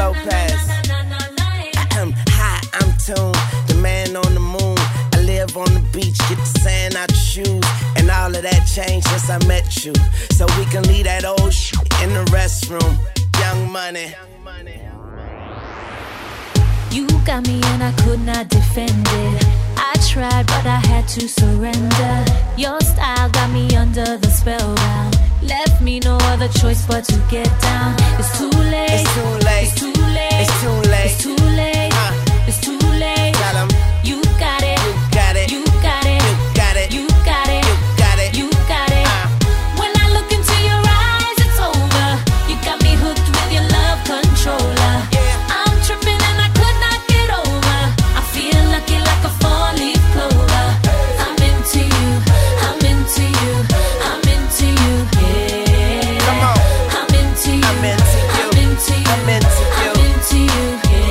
Lopez. Hi, I'm Tune, the man on the moon. I live on the beach, get the sand out your shoes. And all of that changed since I met you. So we can leave that old shit in the restroom. Young Money. You got me and I could not defend it. I tried but I had to surrender. Your style got me under the spellbound. Left me no other choice but to get down. It's too late. It's too late. It's too late. It's too late. It's too late. It's too late. Tell 'em. You got it. You got it. You got it. You got it. You got it. You got it. You got it. When I look into your eyes, it's over. You got me hooked with your love controller. Yeah. I'm tripping and I could not get over. I feel lucky like a four-leaf clover. I'm into you. I'm into you. I'm into you. Yeah. Come on. I'm into you. I'm into you. I'm into you. I'm into you. I'm into you.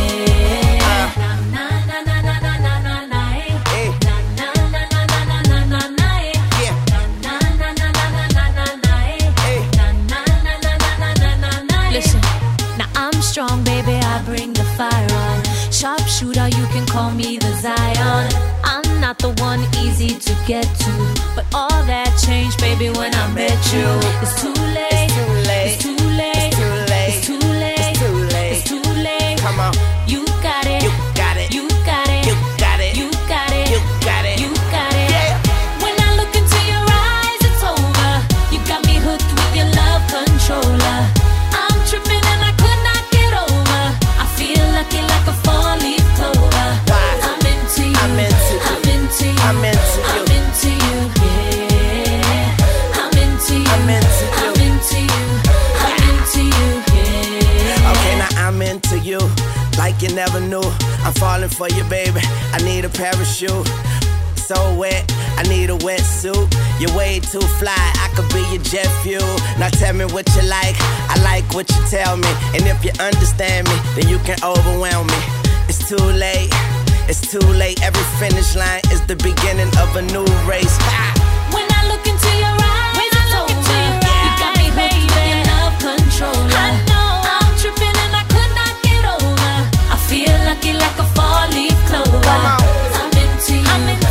Yeah. Na na na na na na na na. Hey. Na na na na na na na na na. Yeah. Na na na na na na na na. Hey. Na na na na na na na na. Listen, now I'm strong, baby. I bring the fire on. Sharpshooter, you can call me the Zion. I'm not the one easy to get to, but all that changed, baby, when I met you. It's too late. It's too late. It's too late. It's too late. It's too late. It's too late. It's too late. Come on. You got it. You got it. You got it. You got it. You got it. You got it. You got it. Yeah. When I look into your eyes, it's over. You got me hooked with your love controller. I'm tripping and I could not get over. I feel lucky like a four-leaf clover. Why? I'm into you. I'm into you. I'm into you. I'm into you. I'm into you. Yeah. I'm into you. I'm into you. I'm into you. I'm into you. Yeah. Okay, now I'm into you, like you never knew. I'm falling for you, baby. I need a parachute. So wet, I need a wetsuit. You're way too fly, I could be your jet fuel. Now tell me what you like, I like what you tell me. And if you understand me, then you can overwhelm me. It's too late, it's too late. Every finish line is the beginning of a new race. When I look into your eyes, it's over. You got me hooked with your love controller. I know I'm tripping and I could not get over. I feel lucky like a four-leaf clover. Come on. I'm into you. I'm into